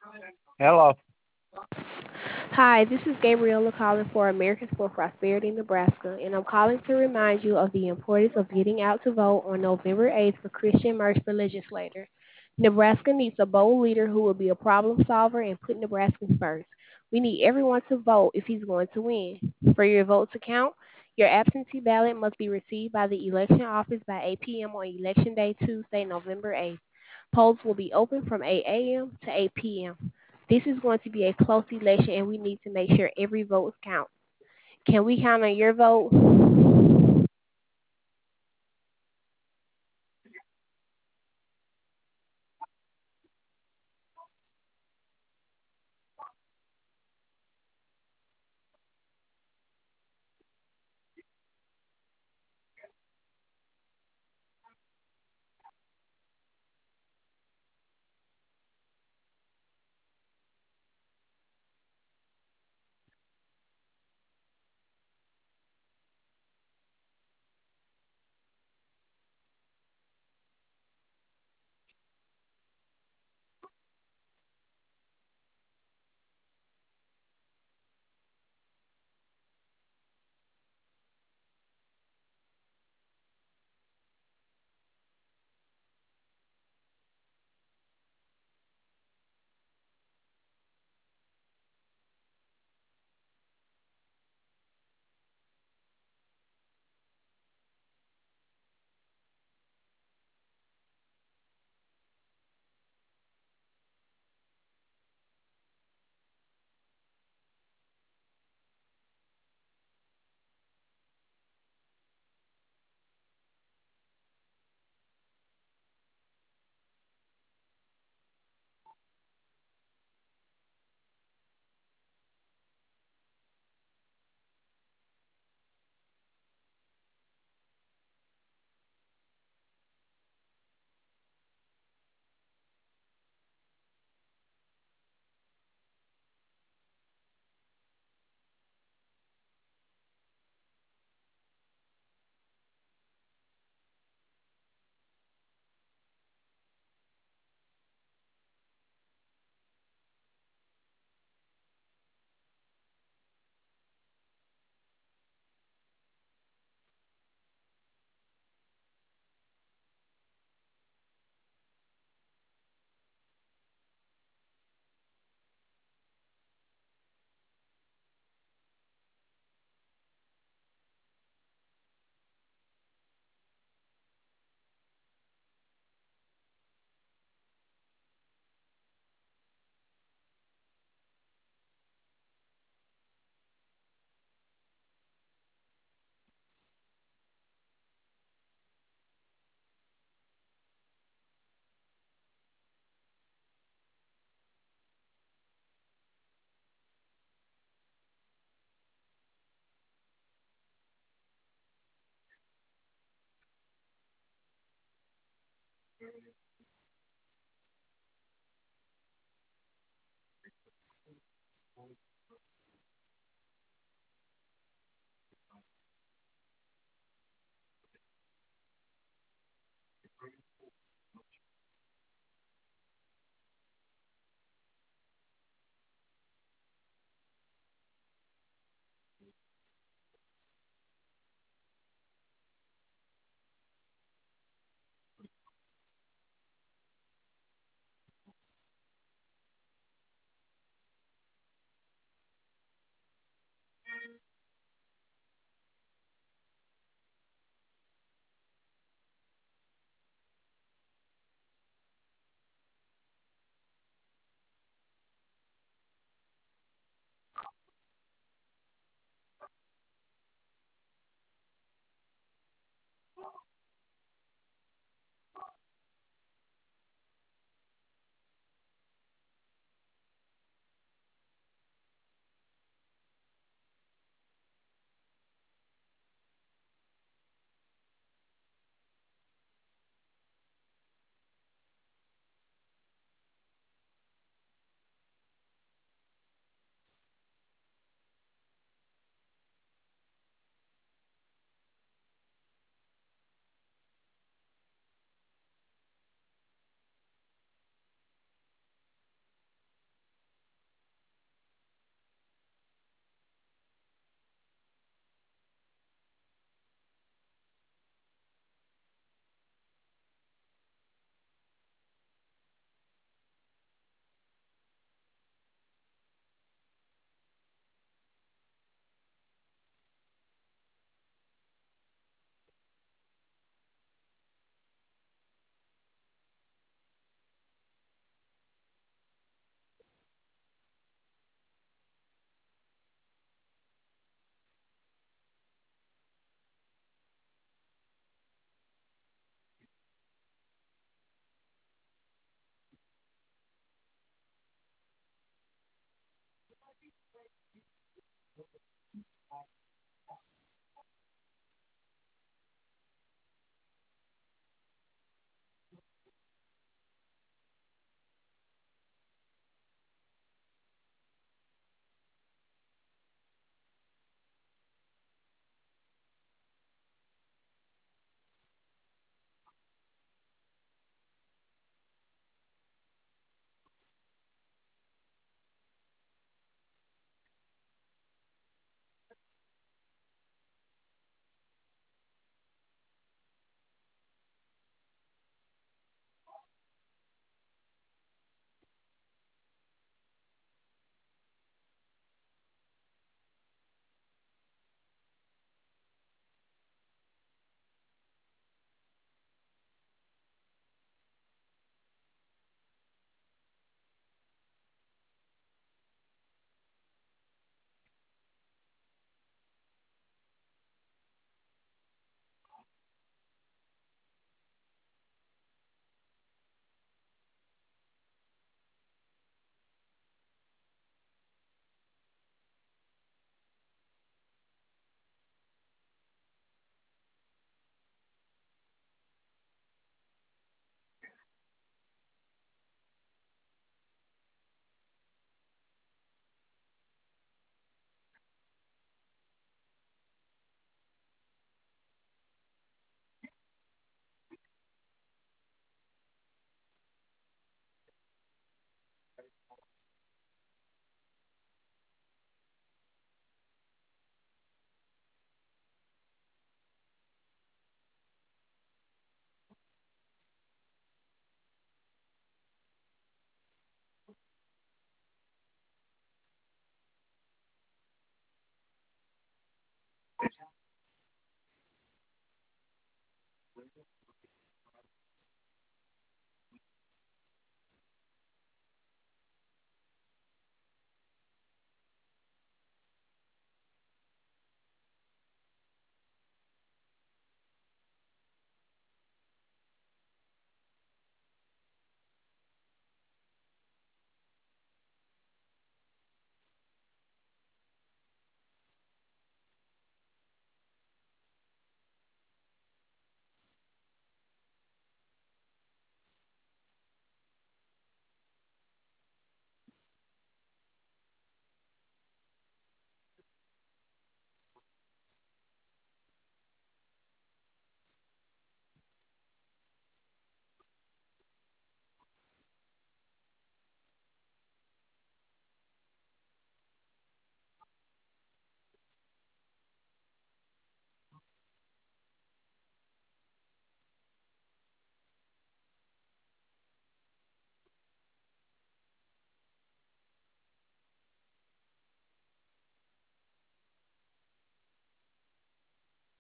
Hello. Hi, this is Gabriella calling for Americans for Prosperity, Nebraska, and I'm calling to remind you of the importance of getting out to vote on November 8th for Christian Murphy for legislator. Nebraska needs a bold leader who will be a problem solver and put Nebraskans first. We need everyone to vote if he's going to win. For your vote to count, your absentee ballot must be received by the election office by 8 p.m. on Election Day, Tuesday, November 8th. Polls will be open from 8 a.m. to 8 p.m. This is going to be a close election, and we need to make sure every vote counts. Can we count on your vote?